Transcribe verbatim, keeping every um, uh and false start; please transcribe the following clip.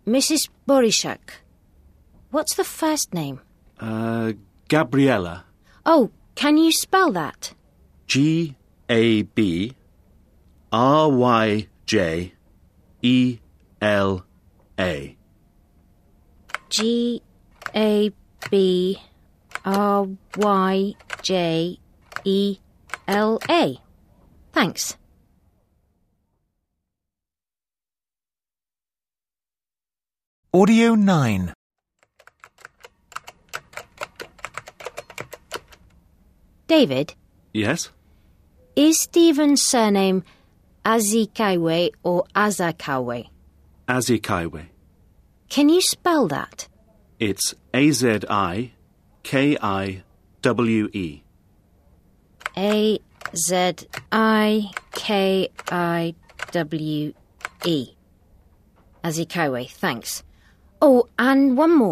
Missus Borishak. What's the first name? Uh, Gabriella. Oh, can you spell that? G A B R Y J E L A. G A B R Y J E L A. Thanks. Audio nine. David, Yes? is Stephen's surname Azikawe or Azakawe? Azikawe. Can you spell that? It's A Z I K I W E. A Z I K I W E. Azikawe, thanks. Oh, and one more.